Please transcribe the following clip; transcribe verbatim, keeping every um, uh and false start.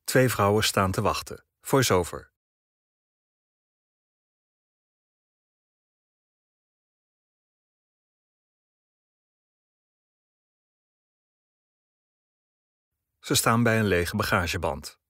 Twee vrouwen staan te wachten. Voice-over. Ze staan bij een lege bagageband.